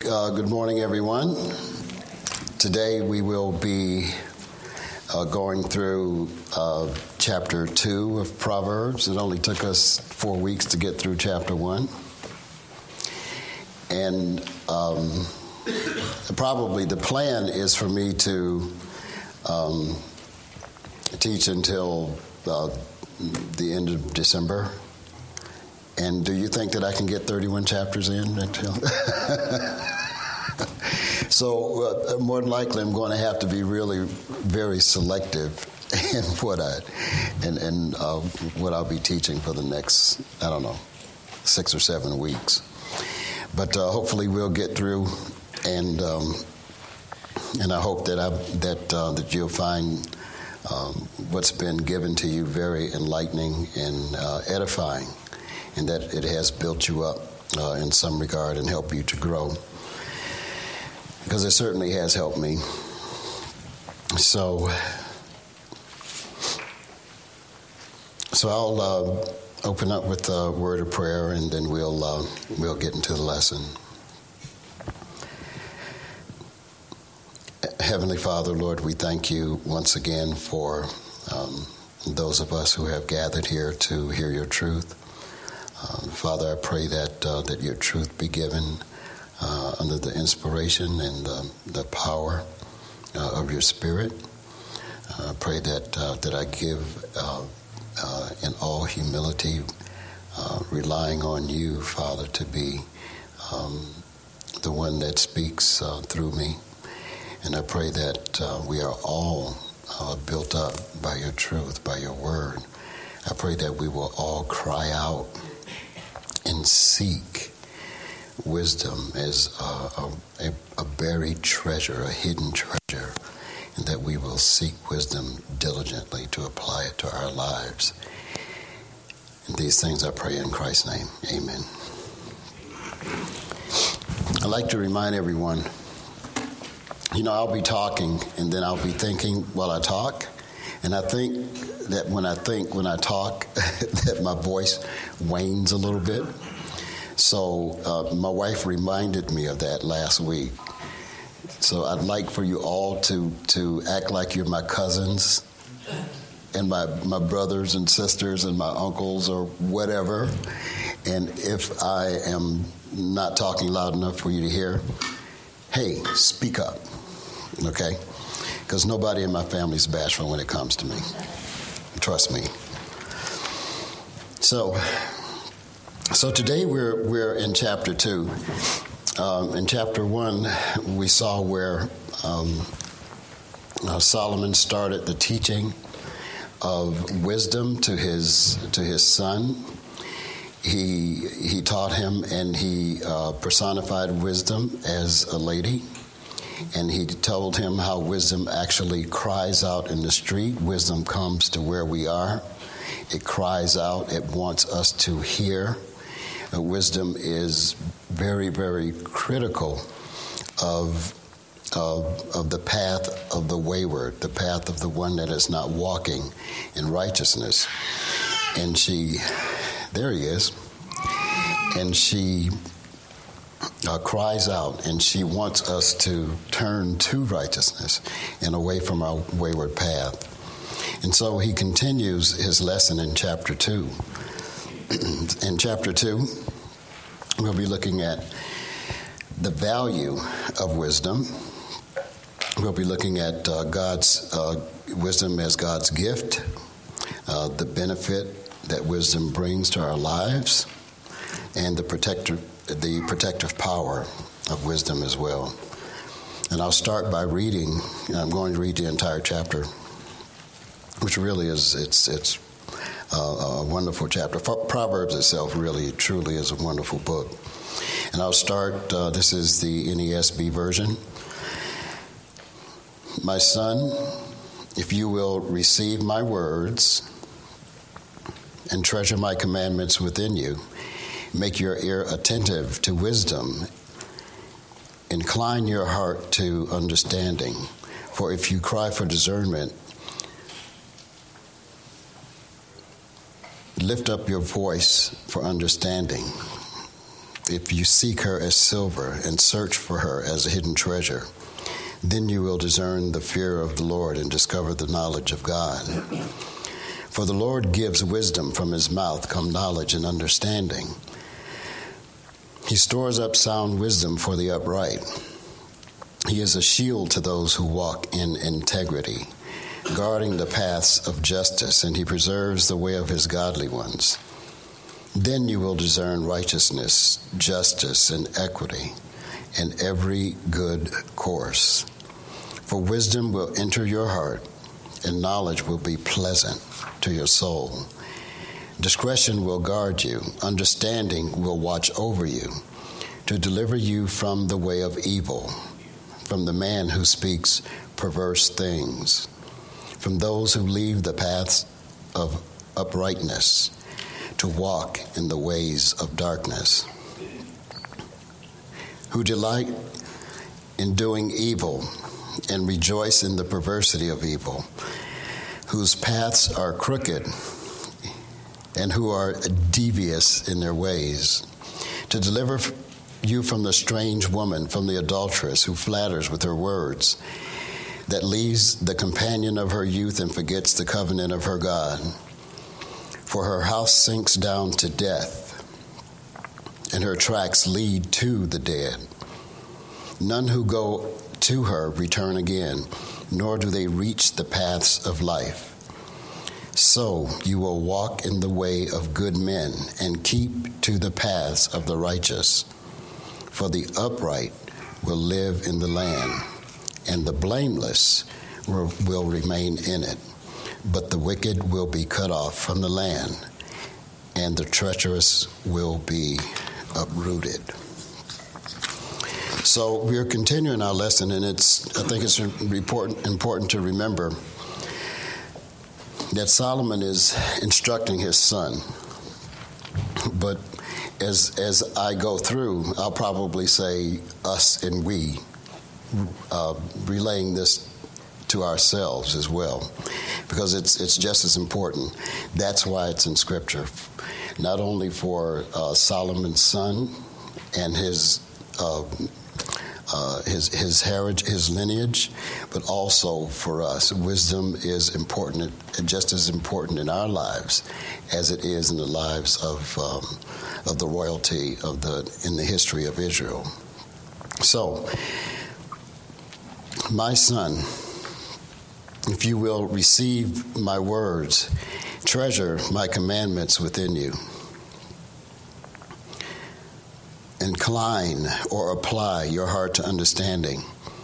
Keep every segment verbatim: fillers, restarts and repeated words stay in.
Uh, good morning, everyone. Today we will be uh, going through uh, chapter two of Proverbs. It only took us four weeks to get through chapter one. And um, probably the plan is for me to um, teach until uh, the end of December. And do you think that I can get thirty-one chapters in until? So uh, more than likely, I'm going to have to be really very selective in what I and and uh, what I'll be teaching for the next, I don't know, six or seven weeks. But uh, hopefully we'll get through, and um, and I hope that I that uh, that you'll find um, what's been given to you very enlightening and uh, edifying, and that it has built you up uh, in some regard and helped you to grow. Because it certainly has helped me. So, so I'll uh, open up with a word of prayer, and then we'll uh, we'll get into the lesson. Heavenly Father, Lord, we thank you once again for um, those of us who have gathered here to hear your truth. Uh, Father, I pray that uh, that your truth be given Uh, under the inspiration and uh, the power uh, of your Spirit. I uh, pray that uh, that I give uh, uh, in all humility, uh, relying on you, Father, to be um, the one that speaks uh, through me. And I pray that uh, we are all uh, built up by your truth, by your word. I pray that we will all cry out and seek wisdom as a, a, a buried treasure, a hidden treasure, and that we will seek wisdom diligently to apply it to our lives. And these things I pray in Christ's name. Amen. I'd like to remind everyone, you know, I'll be talking and then I'll be thinking while I talk. And I think that when I think, when I talk, that my voice wanes a little bit. So uh, my wife reminded me of that last week. So I'd like for you all to, to act like you're my cousins and my, my brothers and sisters and my uncles or whatever. And if I am not talking loud enough for you to hear, hey, speak up, okay? Because nobody in my family is bashful when it comes to me. Trust me. So... So today we're we're in chapter two. Um, in chapter one, we saw where um, uh, Solomon started the teaching of wisdom to his to his son. He he taught him, and he uh, personified wisdom as a lady, and he told him how wisdom actually cries out in the street. Wisdom comes to where we are. It cries out. It wants us to hear. Uh, wisdom is very, very critical of, of of the path of the wayward, the path of the one that is not walking in righteousness. And she, there he is, and she uh, cries out, and she wants us to turn to righteousness and away from our wayward path. And so he continues his lesson in chapter two. In chapter two, we'll be looking at the value of wisdom. We'll be looking at uh, God's uh, wisdom as God's gift, uh, the benefit that wisdom brings to our lives, and the protective, the protective power of wisdom as well. And I'll start by reading. I'm going to read the entire chapter, which really is it's it's. Uh, a wonderful chapter. Proverbs itself really, truly is a wonderful book. And I'll start, uh, this is the N A S B version. My son, if you will receive my words and treasure my commandments within you, make your ear attentive to wisdom, incline your heart to understanding. For if you cry for discernment, lift up your voice for understanding. if you seek her as silver and search for her as a hidden treasure, then you will discern the fear of the Lord and discover the knowledge of God. For the Lord gives wisdom, from his mouth come knowledge and understanding. He stores up sound wisdom for the upright. He is a shield to those who walk in integrity, guarding the paths of justice, and he preserves the way of his godly ones. Then you will discern righteousness, justice, and equity, and every good course. For wisdom will enter your heart, and knowledge will be pleasant to your soul. Discretion will guard you, understanding will watch over you, to deliver you from the way of evil, from the man who speaks perverse things, from those who leave the paths of uprightness, to walk in the ways of darkness, who delight in doing evil and rejoice in the perversity of evil, whose paths are crooked and who are devious in their ways, to deliver you from the strange woman, from the adulteress who flatters with her words, that leaves the companion of her youth and forgets the covenant of her God. For her house sinks down to death, and her tracks lead to the dead. None who go to her return again, nor do they reach the paths of life. So you will walk in the way of good men and keep to the paths of the righteous. For the upright will live in the land, and the blameless will, will remain in it. But the wicked will be cut off from the land, and the treacherous will be uprooted. So we are continuing our lesson, and it's I think it's important, important to remember that Solomon is instructing his son. But as as I go through, I'll probably say us and we, uh, relaying this to ourselves as well, because it's it's just as important. That's why it's in Scripture, not only for uh, Solomon's son and his uh, uh, his his heritage, his lineage, but also for us. Wisdom is important, just as important in our lives as it is in the lives of um, of the royalty of the in the history of Israel. So, my son, if you will receive my words, treasure my commandments within you, incline or apply your heart to understanding.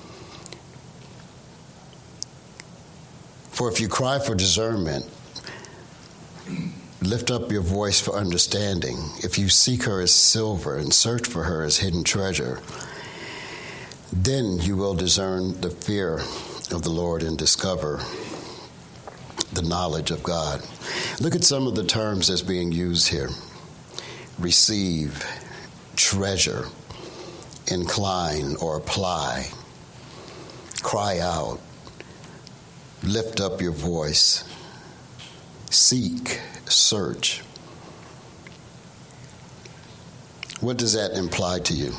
For if you cry for discernment, lift up your voice for understanding. If you seek her as silver and search for her as hidden treasure, then you will discern the fear of the Lord and discover the knowledge of God. Look at some of the terms that's being used here. Receive, treasure, incline or apply, cry out, lift up your voice, seek, search. What does that imply to you?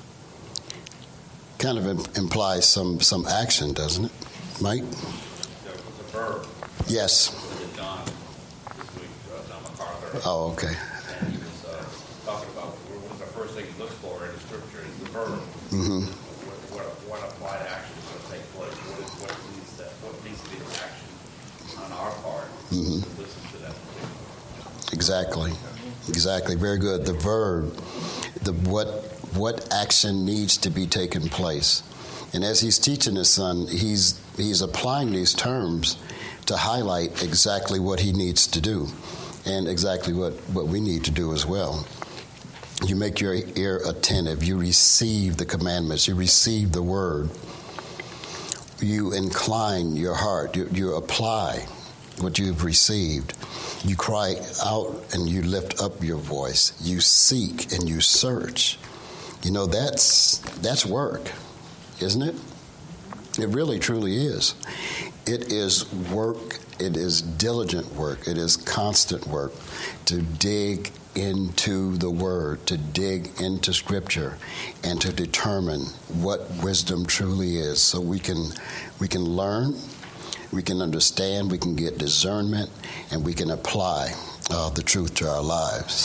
Kind of implies some, some action, doesn't it, Mike? The verb. Yes. John this week, uh, John MacArthur. Oh, okay. And he was uh, talking about what was the first thing he looks for in the Scripture is the verb. Mm-hmm. What, what, what applied action is going to take place? What is what needs to what needs to be the action on our part Mm-hmm. to listen to that? Exactly. Exactly. Very good. The verb. The what. What action needs to be taken place. And as he's teaching his son, he's he's applying these terms to highlight exactly what he needs to do and exactly what, what we need to do as well. You make your ear attentive. You receive the commandments. You receive the word. You incline your heart. You, you apply what you've received. You cry out and you lift up your voice. You seek and you search. You know, that's that's work, isn't it? It really, truly is. It is work. It is diligent work. It is constant work to dig into the Word, to dig into Scripture, and to determine what wisdom truly is, so we can we can learn, we can understand, we can get discernment, and we can apply uh, the truth to our lives.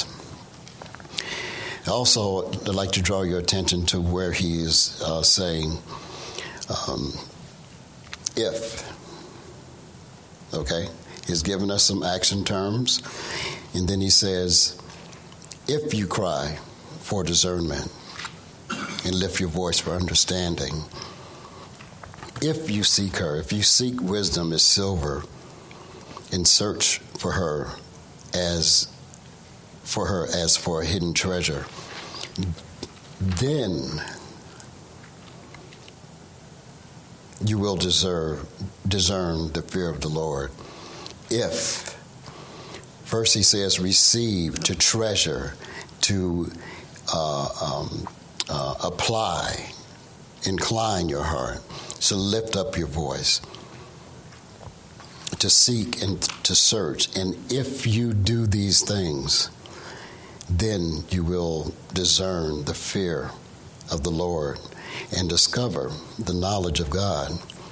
Also, I'd like to draw your attention to where he is uh, saying, um, if, okay? He's given us some action terms, and then he says, if you cry for discernment and lift your voice for understanding, if you seek her, if you seek wisdom as silver and search for her as for her as for a hidden treasure, then you will deserve, discern the fear of the Lord. If, first he says, receive, to treasure, to uh, um, uh, apply, incline your heart, so lift up your voice, to seek and to search. And if you do these things, then you will discern the fear of the Lord and discover the knowledge of God.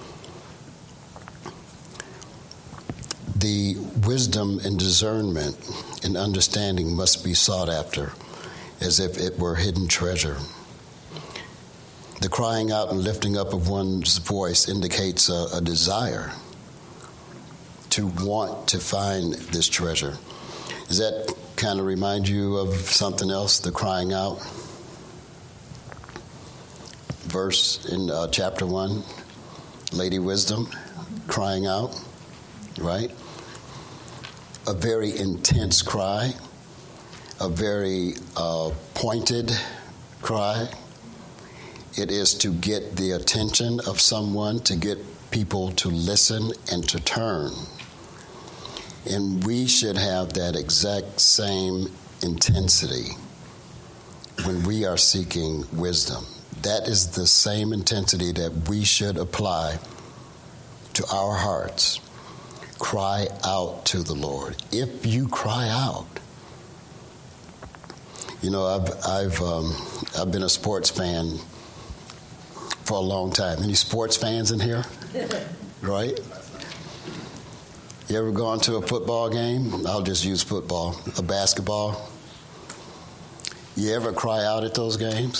The wisdom and discernment and understanding must be sought after as if it were hidden treasure. The crying out and lifting up of one's voice indicates a, a desire to want to find this treasure. Does that kind of remind you of something else, the crying out? Verse in uh, chapter one, Lady Wisdom, crying out, right? A very intense cry, a very uh, pointed cry. It is to get the attention of someone, to get people to listen and to turn. And we should have that exact same intensity when we are seeking wisdom. That is the same intensity that we should apply to our hearts. Cry out to the Lord. If you cry out, you know, I've I've um, I've been a sports fan for a long time. Any sports fans in here? Right? You ever gone to a football game? I'll just use football. A basketball? You ever cry out at those games?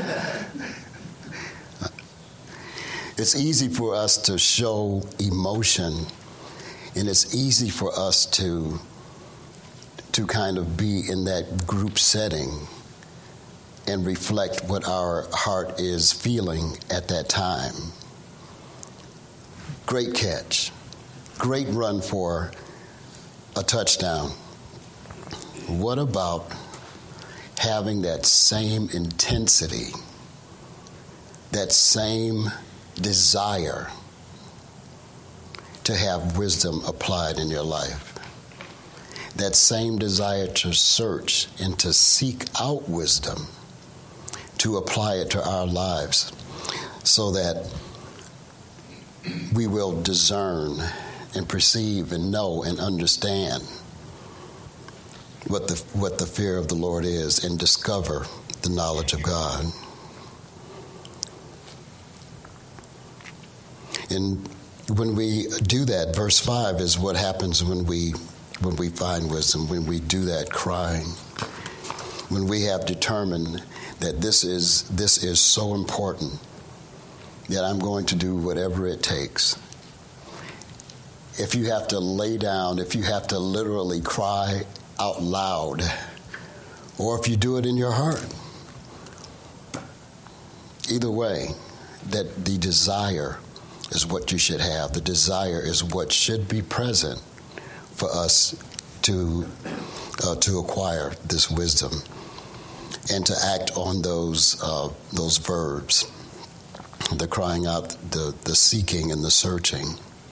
It's easy for us to show emotion, and it's easy for us to to kind of be in that group setting and reflect what our heart is feeling at that time. Great catch. Great run for a touchdown. What about having that same intensity, that same desire to have wisdom applied in your life? That same desire to search and to seek out wisdom, to apply it to our lives so that we will discern and perceive and know and understand what the what the fear of the Lord is and discover the knowledge of God. And when we do that, verse five is what happens when we when we find wisdom, when we do that crying, when we have determined that this is this is so important that I'm going to do whatever it takes. If you have to lay down, if you have to literally cry out loud, or if you do it in your heart, either way, that the desire is what you should have. The desire is what should be present for us to uh, to acquire this wisdom and to act on those uh, those verbs, the crying out, the, the seeking and the searching.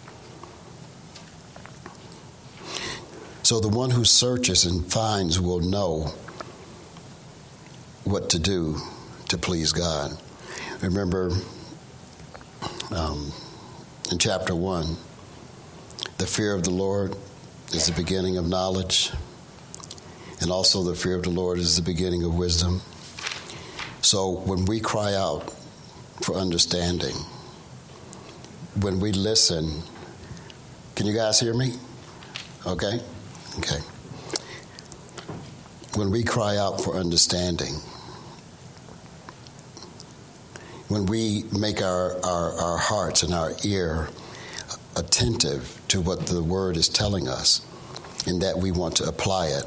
So the one who searches and finds will know what to do to please God. Remember, um, in chapter one, the fear of the Lord is the beginning of knowledge, And also the fear of the Lord is the beginning of wisdom. So when we cry out for understanding, when we listen, can you guys hear me? Okay? Okay. When we cry out for understanding, when we make our, our, our hearts and our ear attentive to what the Word is telling us, and that we want to apply it,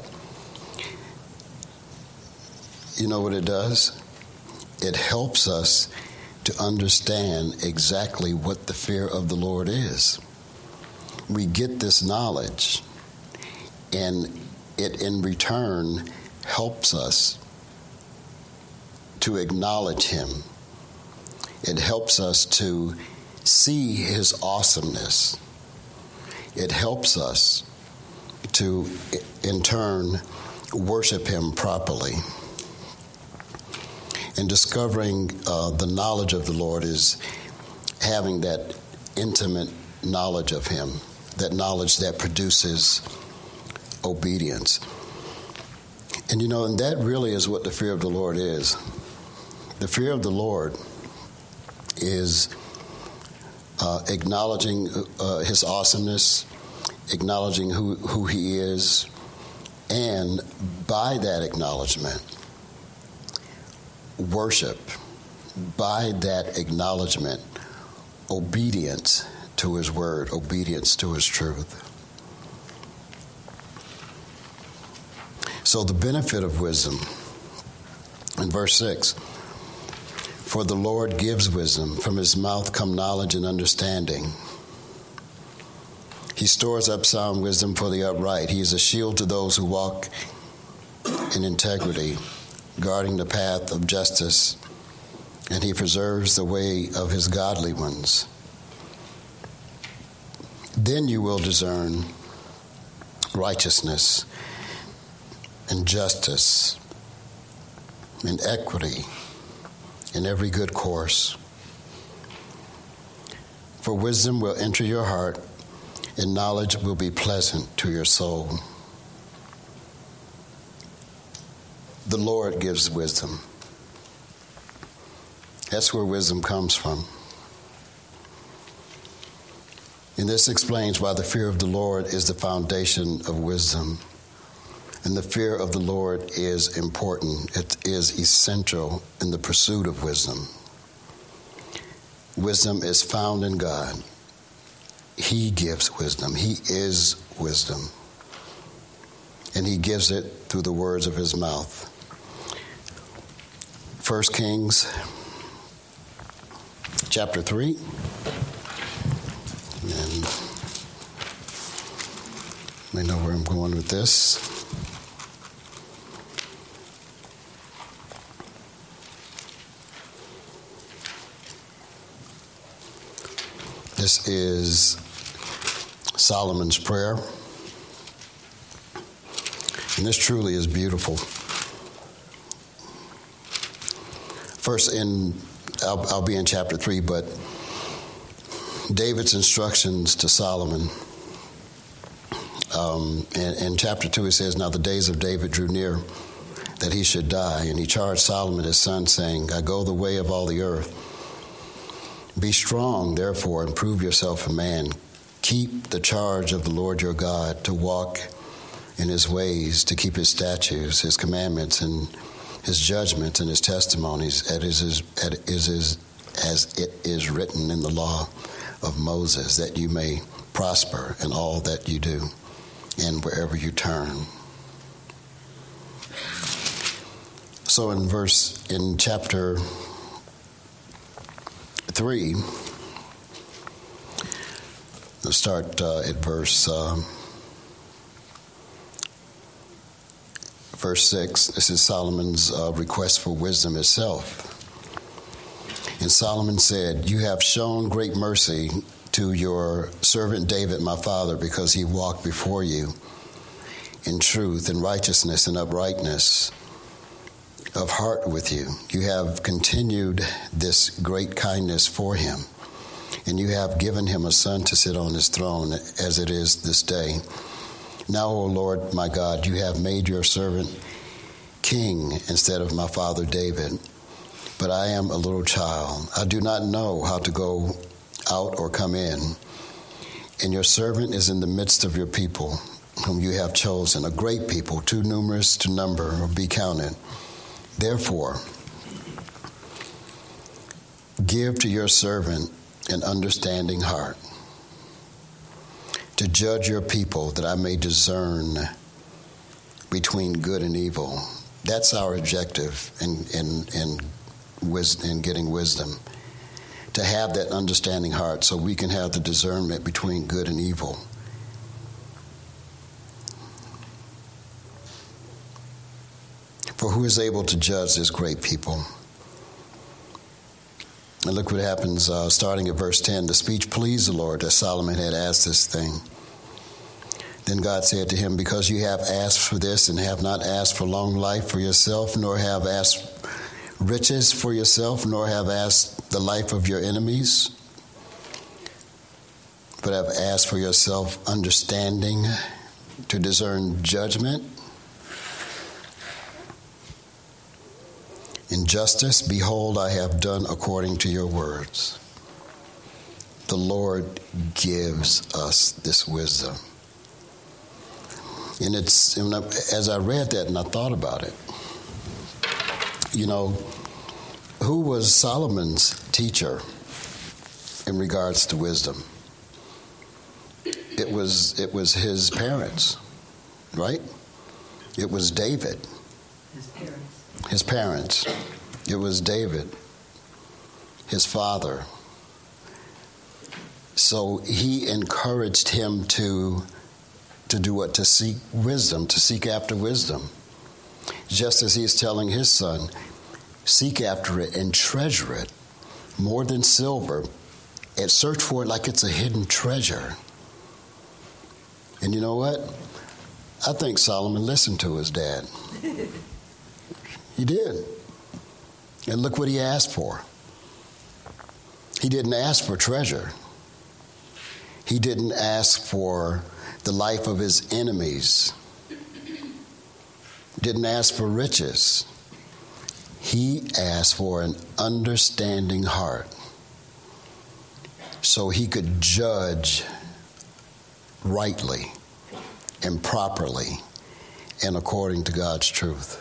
you know what it does? It helps us to understand exactly what the fear of the Lord is. We get this knowledge, and it in return helps us to acknowledge Him. It helps us to see His awesomeness. It helps us to, in turn, worship Him properly. And discovering uh, the knowledge of the Lord is having that intimate knowledge of Him, that knowledge that produces obedience. And you know, and that really is what the fear of the Lord is. The fear of the Lord is uh, acknowledging uh, His awesomeness, acknowledging who, who He is, and by that acknowledgement, worship. By that acknowledgement, obedience to His word, obedience to His truth. So the benefit of wisdom, in verse six, for the Lord gives wisdom, from His mouth come knowledge and understanding. He stores up sound wisdom for the upright. He is a shield to those who walk in integrity, guarding the path of justice, and He preserves the way of His godly ones. Then you will discern righteousness and justice and equity in every good course. For wisdom will enter your heart, and knowledge will be pleasant to your soul. The Lord gives wisdom. That's where wisdom comes from. And this explains why the fear of the Lord is the foundation of wisdom. And the fear of the Lord is important. It is essential in the pursuit of wisdom. Wisdom is found in God. He gives wisdom. He is wisdom. And He gives it through the words of His mouth. First Kings chapter three. And you may know where I'm going with this. This is Solomon's prayer. And this truly is beautiful. First, in I'll, I'll be in chapter three, but David's instructions to Solomon. Um, in, in chapter two, it says, "Now the days of David drew near that he should die, and he charged Solomon his son, saying, I go the way of all the earth. Be strong, therefore, and prove yourself a man. Keep the charge of the Lord your God, to walk in His ways, to keep His statutes, His commandments, and His judgments, and His testimonies, as is, as it is written in the law of Moses, that you may prosper in all that you do, and wherever you turn." So in verse, in chapter three, let's start uh, at verse um, verse six. This is Solomon's uh, request for wisdom itself. And Solomon said, "You have shown great mercy to your servant David, my father, because he walked before you in truth and righteousness and uprightness of heart with you. You have continued this great kindness for him, and you have given him a son to sit on his throne, as it is this day. Now, O Lord, my God, you have made your servant king instead of my father David. But I am a little child. I do not know how to go out or come in. And your servant is in the midst of your people, whom you have chosen, a great people, too numerous to number or be counted. Therefore, give to your servant an understanding heart, to judge your people, that I may discern between good and evil. That's our objective in in in, wis- in getting wisdom, to have that understanding heart so we can have the discernment between good and evil. For who is able to judge this great people? And look what happens uh, starting at verse ten. The speech pleased the Lord that Solomon had asked this thing. Then God said to him, because you have asked for this and have not asked for long life for yourself, nor have asked riches for yourself, nor have asked the life of your enemies, but have asked for yourself understanding to discern judgment, in justice, behold, I have done according to your words. The Lord gives us this wisdom. And it's, and as I read that and I thought about it, you know, who was Solomon's teacher in regards to wisdom? It was, it was his parents, right? It was David. His parents. His parents. It was David, his father. So he encouraged him to, to do what? To seek wisdom, to seek after wisdom. Just as he's telling his son, seek after it and treasure it more than silver, and search for it like it's a hidden treasure. And you know what? I think Solomon listened to his dad. He did. And look what he asked for. He didn't ask for treasure. He didn't ask for the life of his enemies. Didn't ask for riches. He asked for an understanding heart so he could judge rightly and properly and according to God's truth.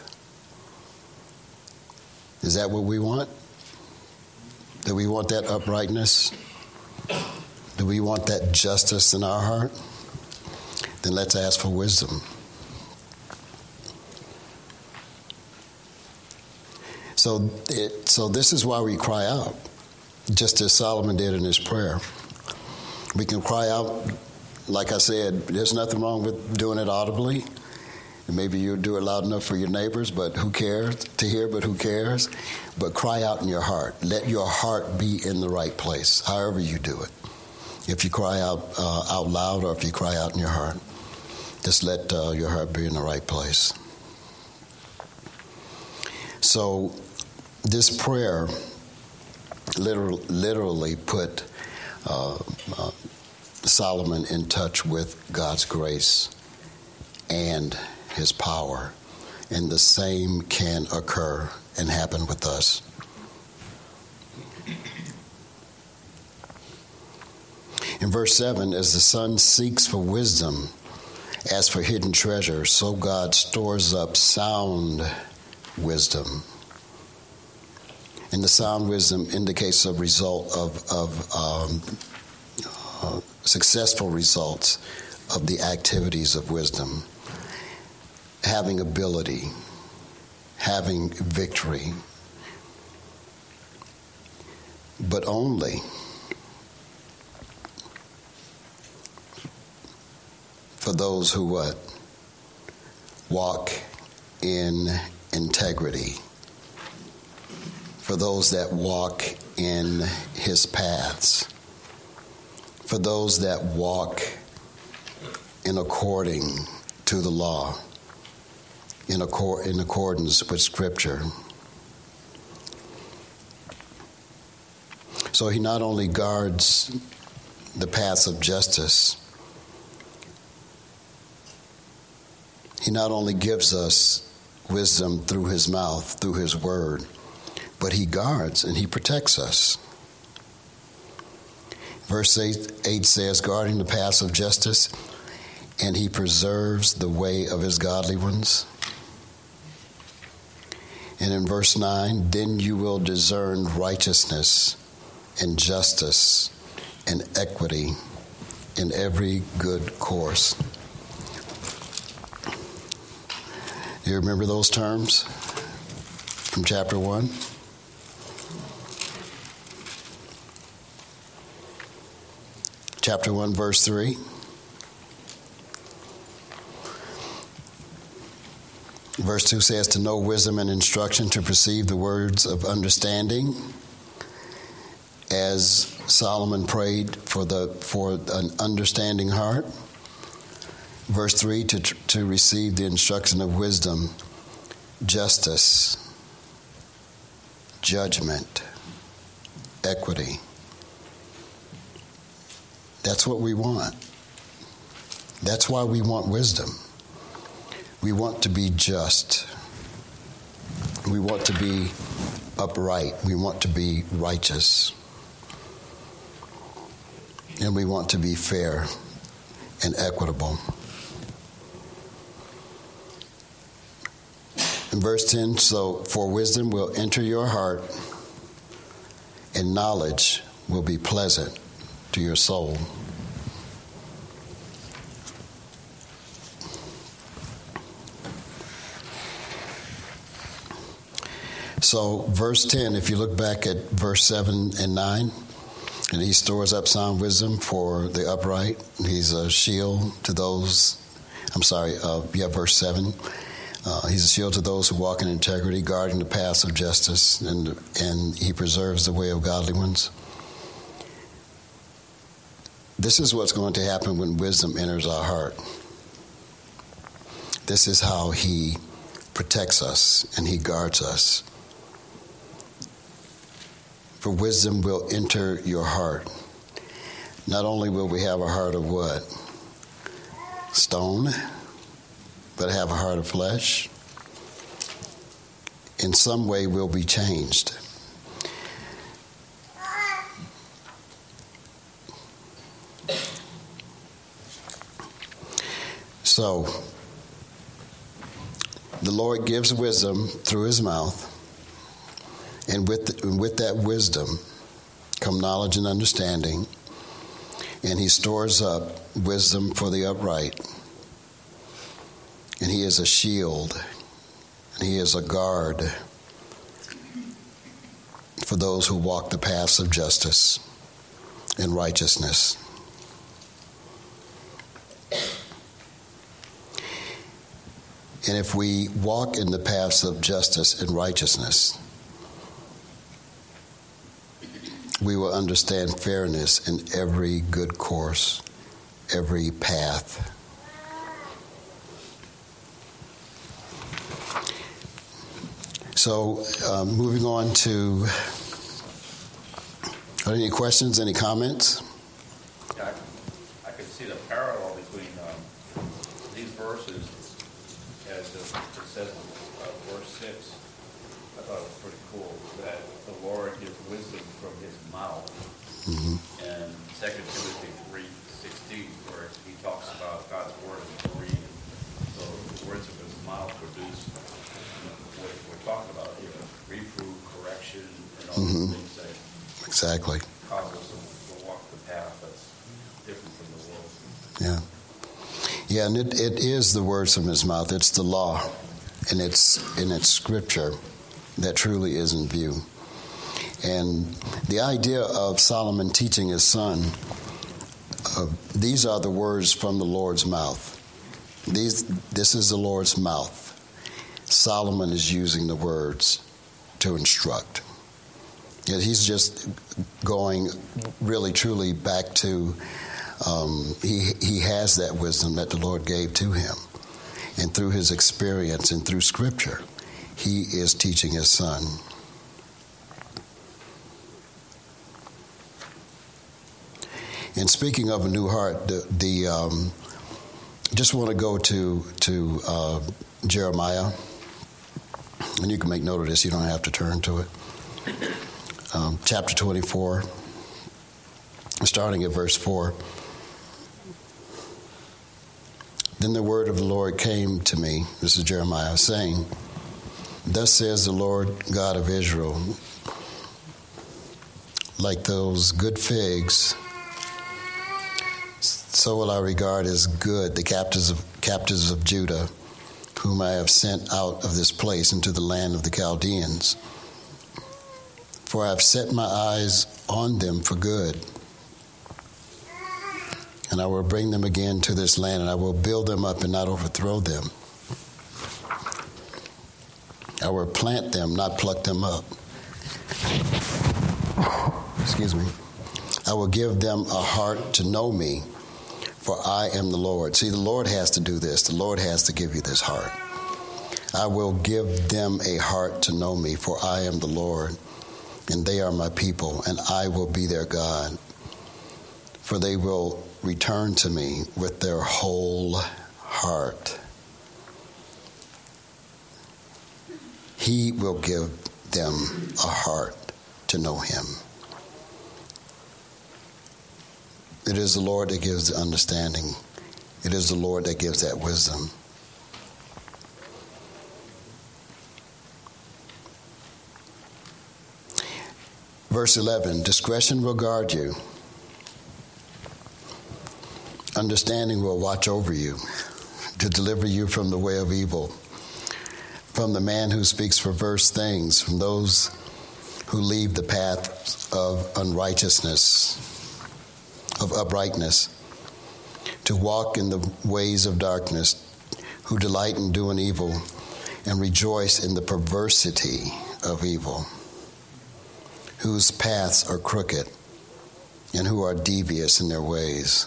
Is that what we want? Do we want that uprightness? Do we want that justice in our heart? Then let's ask for wisdom. So, it, so this is why we cry out, just as Solomon did in his prayer. We can cry out, like I said, there's nothing wrong with doing it audibly. And maybe you do it loud enough for your neighbors, but who cares to hear, but who cares? But cry out in your heart. Let your heart be in the right place, however you do it. If you cry out uh, out loud or if you cry out in your heart, just let uh, your heart be in the right place. So this prayer literally, literally put uh, uh, Solomon in touch with God's grace and his power, and the same can occur and happen with us. In verse seven, as the son seeks for wisdom, as for hidden treasure, so God stores up sound wisdom. And the sound wisdom indicates a result of, of um, uh, successful results of the activities of wisdom. Having ability, having victory, but only for those who what? Walk in integrity. For those that walk in his paths. For those that walk in according to the law. In, accord, in accordance with Scripture. So he not only guards the paths of justice, He not only gives us wisdom through his mouth, through his word, but he guards and he protects us. Verse eight, eight says, guarding the paths of justice, and he preserves the way of his godly ones. And in verse nine, then you will discern righteousness and justice and equity in every good course. You remember those terms from chapter one? Chapter one, verse three. Verse two says, to know wisdom and instruction, to perceive the words of understanding, as Solomon prayed for the for an understanding heart. Verse three, to, to receive the instruction of wisdom, justice, judgment, equity. That's what we want. That's why we want wisdom. We want to be just. We want to be upright. We want to be righteous. And we want to be fair and equitable. In verse ten, so for wisdom will enter your heart, and knowledge will be pleasant to your soul. So verse ten, if you look back at verse seven and nine, and he stores up sound wisdom for the upright. He's a shield to those, I'm sorry, uh, yeah, verse seven. Uh, he's a shield to those who walk in integrity, guarding the paths of justice, and and he preserves the way of godly ones. This is what's going to happen when wisdom enters our heart. This is how he protects us and he guards us. For wisdom will enter your heart. Not only will we have a heart of what? Stone, but have a heart of flesh. In some way we'll be changed. So, the Lord gives wisdom through his mouth, and with, the, and with that wisdom come knowledge and understanding, and he stores up wisdom for the upright, and he is a shield, and he is a guard for those who walk the paths of justice and righteousness. And if we walk in the paths of justice and righteousness, we will understand fairness in every good course, every path. So, uh, moving on to, are there any questions, any comments? Yeah, I, I could see the parallel between um, these verses. As it says in uh, verse six, I thought it was pretty cool that the Lord gives wisdom from his mouth. Mm-hmm. And Second Timothy three sixteen, where he talks about God's word is breathed. So the words of his mouth produce, you know, what we're talking about here, reproof, correction, and all mm-hmm. these things that exactly cause us to, to walk the path that's different from the world. Yeah. Yeah, and it, it is the words from his mouth. It's the law, and it's and it's scripture that truly is in view. And the idea of Solomon teaching his son, uh, these are the words from the Lord's mouth. These, this is the Lord's mouth. Solomon is using the words to instruct. And he's just going really, truly back to Um, he he has that wisdom that the Lord gave to him. And through his experience and through Scripture, he is teaching his son. And speaking of a new heart, the, the um, just want to go to to uh, Jeremiah, and you can make note of this. You don't have to turn to it. Um, chapter twenty-four, starting at verse four. Then the word of the Lord came to me, this is Jeremiah, saying, thus says the Lord God of Israel, like those good figs, so will I regard as good the captives of, captives of Judah, whom I have sent out of this place into the land of the Chaldeans. For I have set my eyes on them for good, and I will bring them again to this land, and I will build them up and not overthrow them. I will plant them, not pluck them up. Excuse me. I will give them a heart to know me, for I am the Lord. See, the Lord has to do this. The Lord has to give you this heart. I will give them a heart to know me, for I am the Lord, and they are my people, and I will be their God. For they will return to me with their whole heart. He will give them a heart to know him. It is the Lord that gives the understanding. It is the Lord that gives that wisdom. Verse eleven, discretion will guard you. Understanding will watch over you to deliver you from the way of evil, from the man who speaks perverse things, from those who leave the path of unrighteousness, of uprightness, to walk in the ways of darkness, who delight in doing evil and rejoice in the perversity of evil, whose paths are crooked and who are devious in their ways.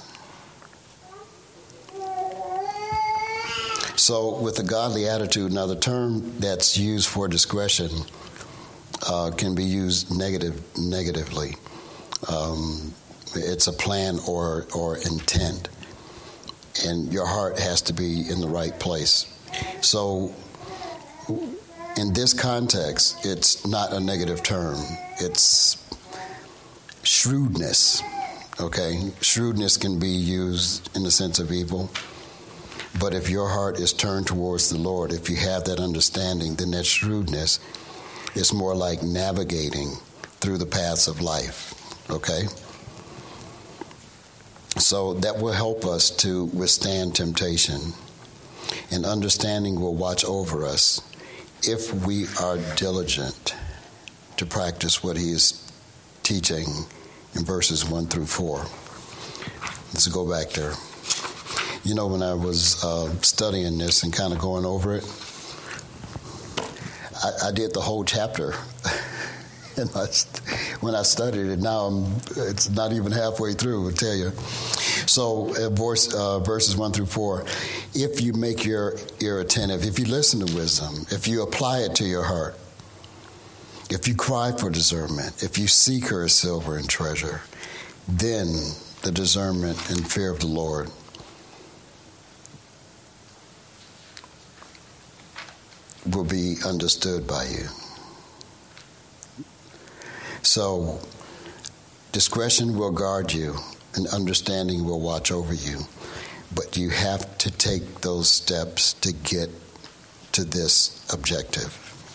So with a godly attitude, now the term that's used for discretion uh, can be used negative, negatively. Um, it's a plan or, or intent. And your heart has to be in the right place. So in this context, it's not a negative term. It's shrewdness, okay? Shrewdness can be used in the sense of evil. But if your heart is turned towards the Lord, if you have that understanding, then that shrewdness is more like navigating through the paths of life, okay? So that will help us to withstand temptation, and understanding will watch over us if we are diligent to practice what he is teaching in verses one through four. Let's go back there. You know, when I was uh, studying this and kind of going over it, I, I did the whole chapter. And I, when I studied it, now I'm, it's not even halfway through, I'll tell you. So uh, verse, uh, verses one through four, if you make your ear attentive, if you listen to wisdom, if you apply it to your heart, if you cry for discernment, if you seek her as silver and treasure, then the discernment and fear of the Lord will be understood by you. So, discretion will guard you, and understanding will watch over you. But you have to take those steps to get to this objective.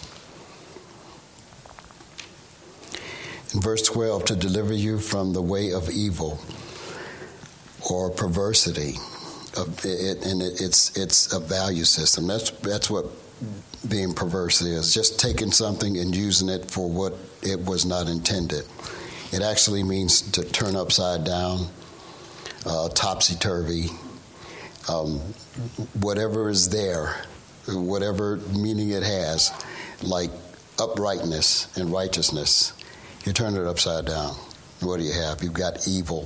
In verse twelve, to deliver you from the way of evil or perversity, of it, and it, it's it's a value system. That's that's what being perverse is, just taking something and using it for what it was not intended. It actually means to turn upside down, uh, topsy-turvy, um, whatever is there, whatever meaning it has, like uprightness and righteousness, you turn it upside down. What do you have? You've got evil,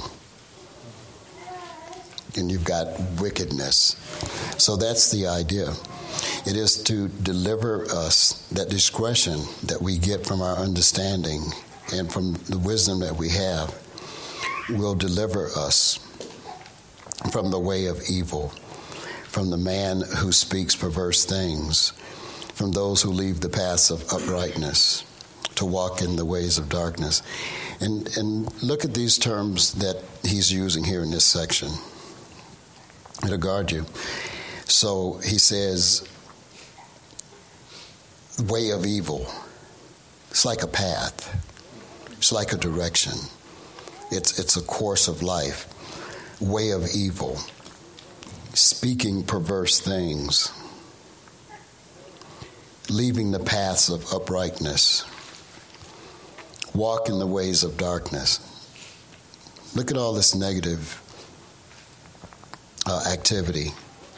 and you've got wickedness. So that's the idea. It is to deliver us, that discretion that we get from our understanding and from the wisdom that we have will deliver us from the way of evil, from the man who speaks perverse things, from those who leave the paths of uprightness to walk in the ways of darkness. And, and look at these terms that he's using here in this section. It'll guard you. So he says, way of evil. It's like a path. It's like a direction. It's, it's a course of life. Way of evil. Speaking perverse things. Leaving the paths of uprightness. Walk in the ways of darkness. Look at all this negative uh, activity.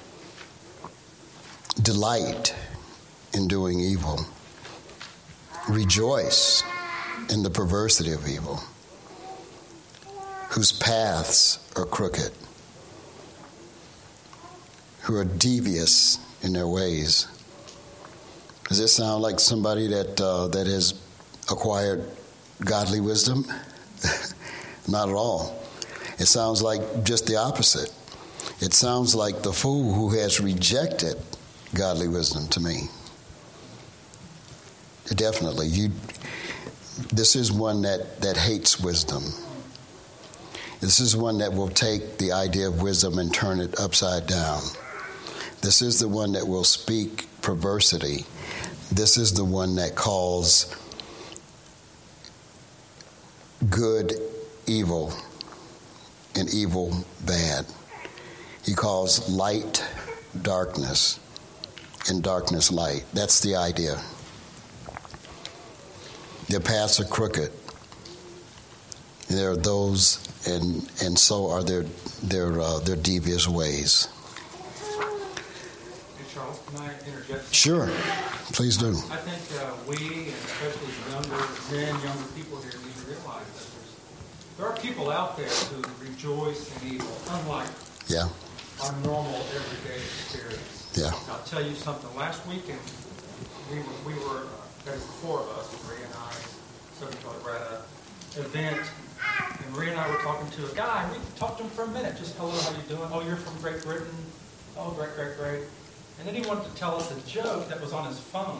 Delight in doing evil. Rejoice in the perversity of evil. Whose paths are crooked. Who are devious in their ways. Does this sound like somebody that uh, that has acquired godly wisdom? Not at all. It sounds like just the opposite. It sounds like the fool who has rejected godly wisdom to me. Definitely. You. This is one that, that hates wisdom. This is one that will take the idea of wisdom and turn it upside down. This is the one that will speak perversity. This is the one that calls good evil and evil bad. He calls light darkness and darkness light. That's the idea. Their paths are crooked. There are those, and and so are their their uh, their devious ways. Hey Charles, can I interject? Sure, please do. I think uh, we, and especially younger men, younger people here, need to realize that there's, there are people out there who rejoice in evil, unlike Yeah. our normal everyday experience. Yeah. I'll tell you something. Last weekend, we were, we were uh, there was four of us, Maria and I, somebody called it, we're at an event, and Maria and I were talking to a guy, and we talked to him for a minute, just, hello, how you doing? Oh, you're from Great Britain? Oh, great, great, great. And then he wanted to tell us a joke that was on his phone.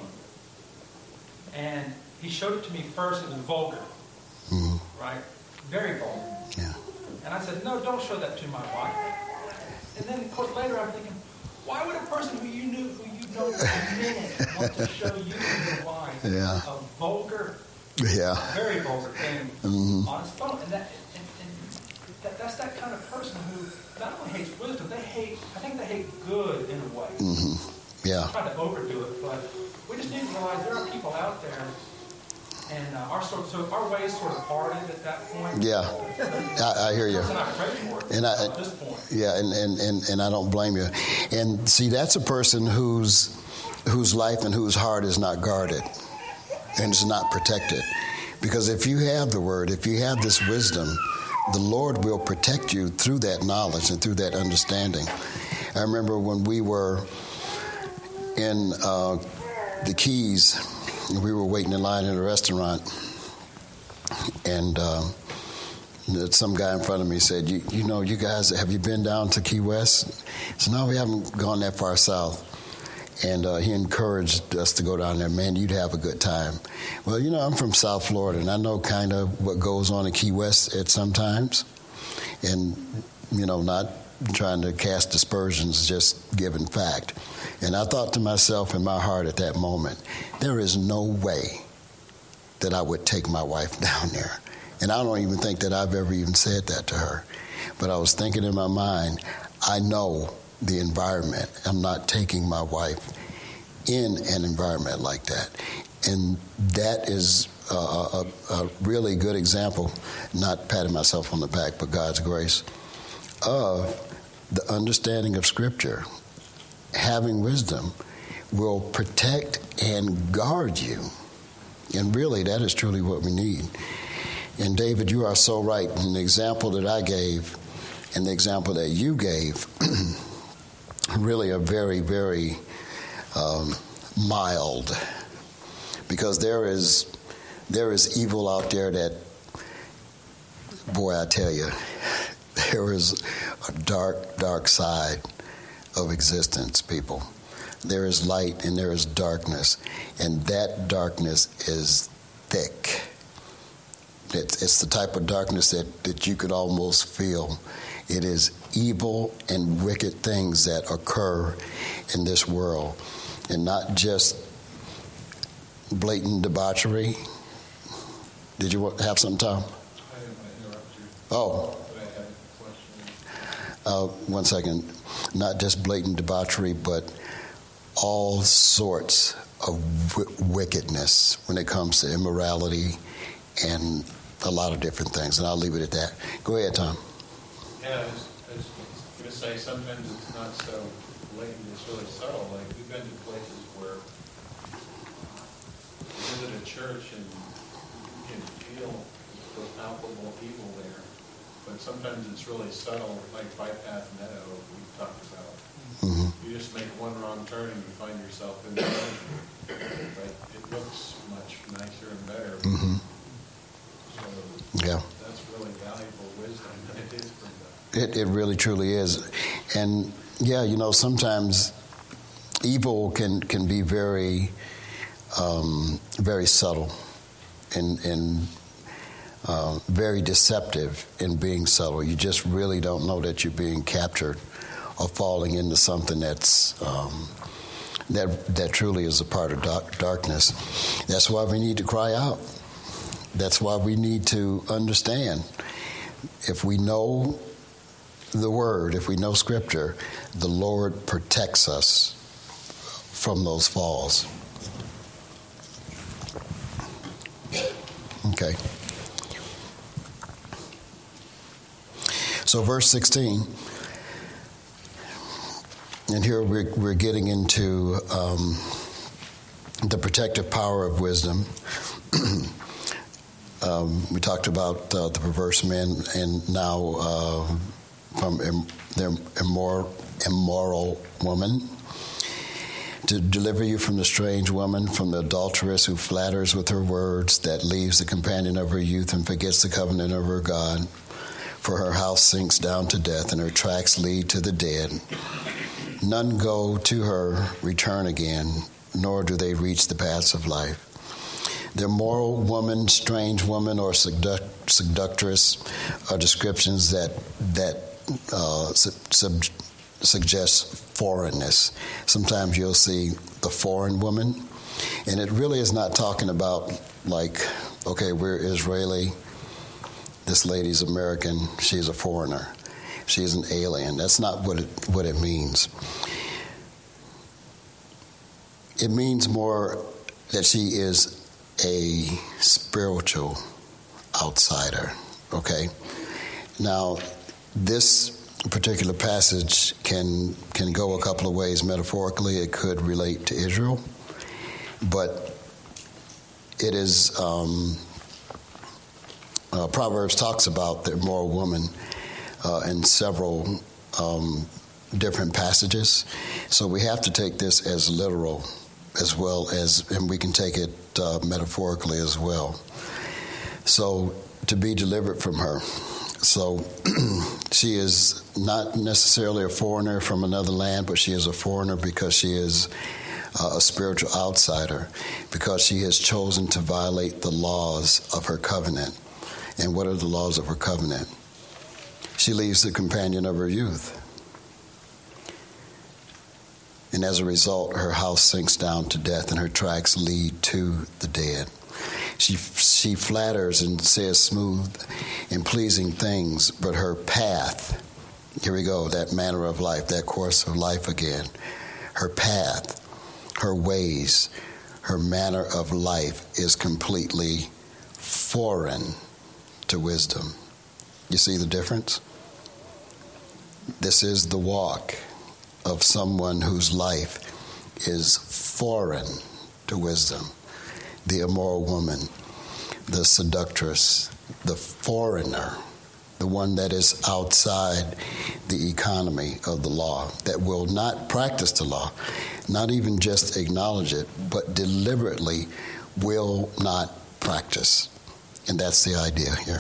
And he showed it to me first. It was vulgar, Mm-hmm. right? Very vulgar. Yeah. And I said, no, don't show that to my wife. And then, of course, later I'm thinking, why would a person who you knew, who you know for a minute, want to show you and your wife Yeah. a vulgar, Yeah. very vulgar thing Mm-hmm. on his phone? And, that, and, and that, that's that kind of person who not only hates wisdom, they hate, I think they hate good in a way. Mm-hmm. Yeah. I'm trying to overdo it, but we just need to realize there are people out there, and uh, our sort so our ways sort of parted at that point. Yeah. I, I hear you. And I pray for it And I, at this point. yeah, and, and, and, and I don't blame you. And see, that's a person whose whose life and whose heart is not guarded and is not protected. Because if you have the word, if you have this wisdom, the Lord will protect you through that knowledge and through that understanding. I remember when we were in uh, the Keys, we were waiting in line in a restaurant, and uh, some guy in front of me said, you, you know, you guys, have you been down to Key West? I said, no, we haven't gone that far south. And uh, he encouraged us to go down there. Man, you'd have a good time. Well, you know, I'm from South Florida, and I know kind of what goes on in Key West at sometimes. And, you know, not trying to cast dispersions, just giving fact. And I thought to myself in my heart at that moment, there is no way that I would take my wife down there. And I don't even think that I've ever even said that to her. But I was thinking in my mind, I know the environment. I'm not taking my wife in an environment like that. And that is a, a, a really good example, not patting myself on the back, but God's grace, of the understanding of Scripture. Having wisdom will protect and guard you. And really, that is truly what we need. And David, you are so right. And the example that I gave and the example that you gave really are very, very um, mild. Because there is there is evil out there that, boy, I tell you, there is a dark, dark side of existence, people. There is light and there is darkness, and that darkness is thick. It's, it's the type of darkness that, that you could almost feel. It is evil and wicked things that occur in this world, and not just blatant debauchery. Did you have something, Tom? I didn't interrupt you. Oh. But I had a question. Uh, one second. Not just blatant debauchery, but all sorts of w- wickedness when it comes to immorality and a lot of different things. And I'll leave it at that. Go ahead, Tom. Yeah, I was, I was going to say sometimes it's not so blatant, it's really subtle. Like we've been to places where you visit a church and you can feel the palpable evil there. But sometimes it's really subtle, like Bypath Meadow we talked about. Mm-hmm. You just make one wrong turn and you find yourself in the dungeon. But it looks much nicer and better. Mm-hmm. So Yeah. that's really valuable wisdom that it is from God. It, it really, truly is. And, yeah, you know, sometimes evil can, can be very, um, very subtle and, and uh, very deceptive in being subtle. You just really don't know that you're being captured or falling into something that's um, that that truly is a part of dark, darkness. That's why we need to cry out. That's why we need to understand. If we know the Word, if we know Scripture, the Lord protects us from those falls. Okay. So verse sixteen, and here we're, we're getting into um, the protective power of wisdom. um, we talked about uh, the perverse men, and now uh, from im- the immoral, immoral woman, to deliver you from the strange woman, from the adulteress who flatters with her words, that leaves the companion of her youth and forgets the covenant of her God. For her house sinks down to death, and her tracks lead to the dead. None go to her, return again, nor do they reach the paths of life. The immoral woman, strange woman, or seduct- seductress are descriptions that that uh, sub- sub- suggest foreignness. Sometimes you'll see the foreign woman, and it really is not talking about like, okay, we're Israeli, this lady's American, she's a foreigner, she's an alien. That's not what it, what it means. It means more that she is a spiritual outsider, okay? Now, this particular passage can can go a couple of ways. Metaphorically, it could relate to Israel, but it is um, uh, Proverbs talks about the immoral woman uh, in several um, different passages, so we have to take this as literal as well as, and we can take it uh, metaphorically as well. So to be delivered from her. So she is not necessarily a foreigner from another land, but she is a foreigner because she is uh, a spiritual outsider, because she has chosen to violate the laws of her covenant. And what are the laws of her covenant? She leaves the companion of her youth. And as a result, her house sinks down to death, and her tracks lead to the dead. She she flatters and says smooth and pleasing things, but her path, here we go, that manner of life, that course of life again, her path, her ways, her manner of life is completely foreign to wisdom. You see the difference? This is the walk of someone whose life is foreign to wisdom. The immoral woman, the seductress, the foreigner, the one that is outside the economy of the law, that will not practice the law, not even just acknowledge it, but deliberately will not practice. And that's the idea here.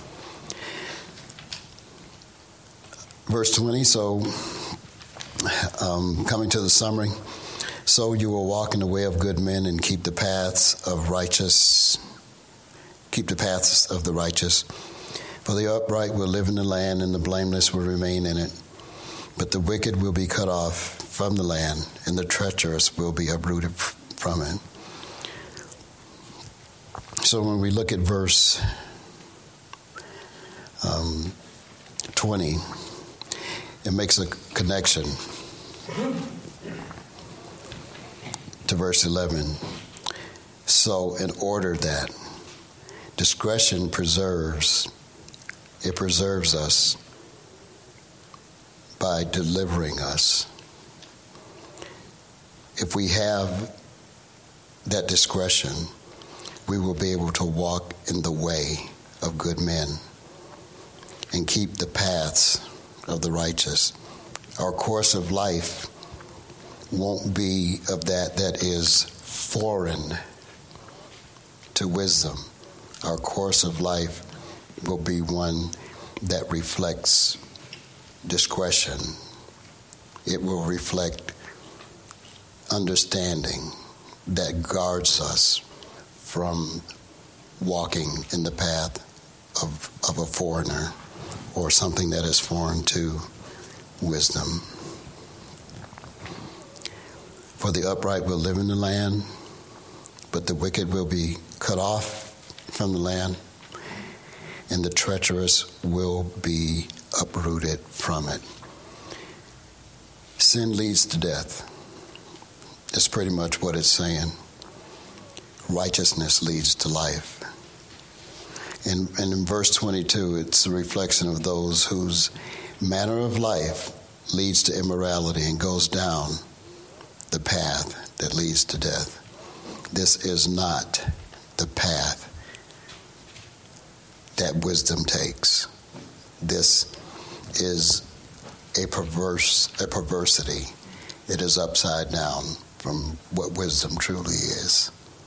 Verse twenty, so um, coming to the summary. So you will walk in the way of good men and keep the paths of righteous, keep the paths of the righteous. For the upright will live in the land, and the blameless will remain in it. But the wicked will be cut off from the land, and the treacherous will be uprooted from it. So when we look at verse um, twenty, it makes a connection to verse eleven. So in order that discretion preserves, it preserves us by delivering us. If we have that discretion, we will be able to walk in the way of good men and keep the paths of the righteous. Our course of life won't be of that that is foreign to wisdom. Our course of life will be one that reflects discretion. It will reflect understanding that guards us from walking in the path of, of a foreigner or something that is foreign to wisdom. For the upright will live in the land, but the wicked will be cut off from the land, and the treacherous will be uprooted from it. Sin leads to death. That's pretty much what it's saying. Righteousness leads to life. And, and in verse twenty-two, it's a reflection of those whose manner of life leads to immorality and goes down the path that leads to death. This is not the path that wisdom takes. This is a perverse, a perversity. It is upside down from what wisdom truly is.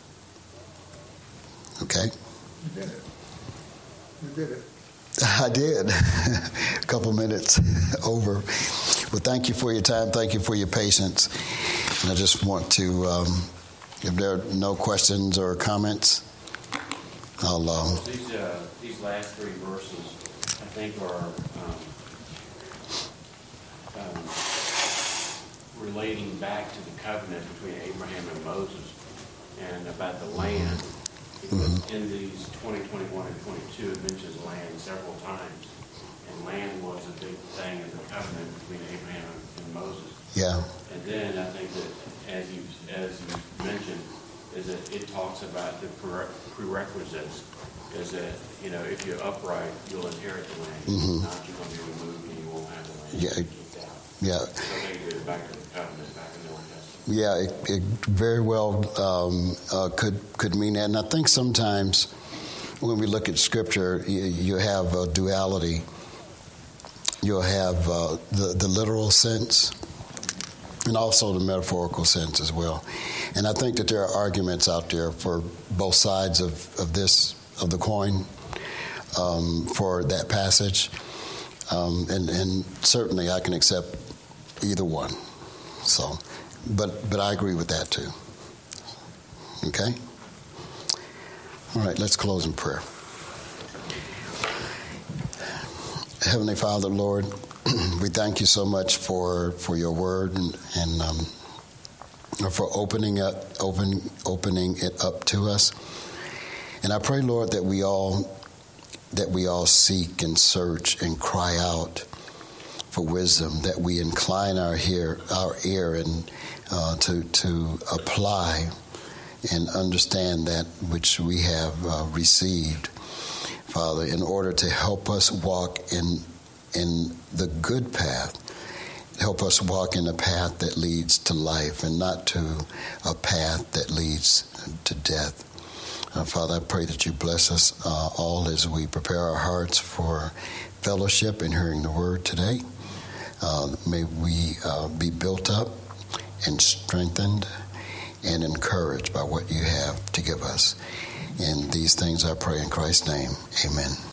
Okay? You did it. You did it. I did. A couple minutes over. Well, thank you for your time. Thank you for your patience. And I just want to, um, if there are no questions or comments, I'll... Um, these, uh, these last three verses, I think, are um, um, relating back to the covenant between Abraham and Moses and about the land. Because mm-hmm. in these twenty, twenty-one, and twenty-two, it mentions land several times. And land was a big thing in the covenant between Abraham and Moses. Yeah. And then I think that, as you as you mentioned, is that it talks about the prerequisites. Is that, you know, if you're upright, you'll inherit the land. Mm-hmm. Not you're going to be removed and you won't have the land. Yeah. Yeah. So they go back to the covenant, back in the Old Testament. Yeah, it, it very well um, uh, could could mean that. And I think sometimes when we look at Scripture, you, you have a duality. You'll have uh, the, the literal sense and also the metaphorical sense as well. And I think that there are arguments out there for both sides of, of this, of the coin, um, for that passage. Um, and, and certainly I can accept either one. So, but but I agree with that too. Okay? All right, let's close in prayer. Heavenly Father, Lord, we thank you so much for, for your word and, and um, for opening up open opening it up to us. And I pray, Lord, that we all that we all seek and search and cry out for wisdom, that we incline our ear our ear and uh, to to apply and understand that which we have uh, received, Father, in order to help us walk in in the good path. Help us walk in a path that leads to life and not to a path that leads to death. Uh, Father, I pray that you bless us uh, all as we prepare our hearts for fellowship and hearing the word today. Uh, may we uh, be built up and strengthened and encouraged by what you have to give us. And these things I pray in Christ's name. Amen.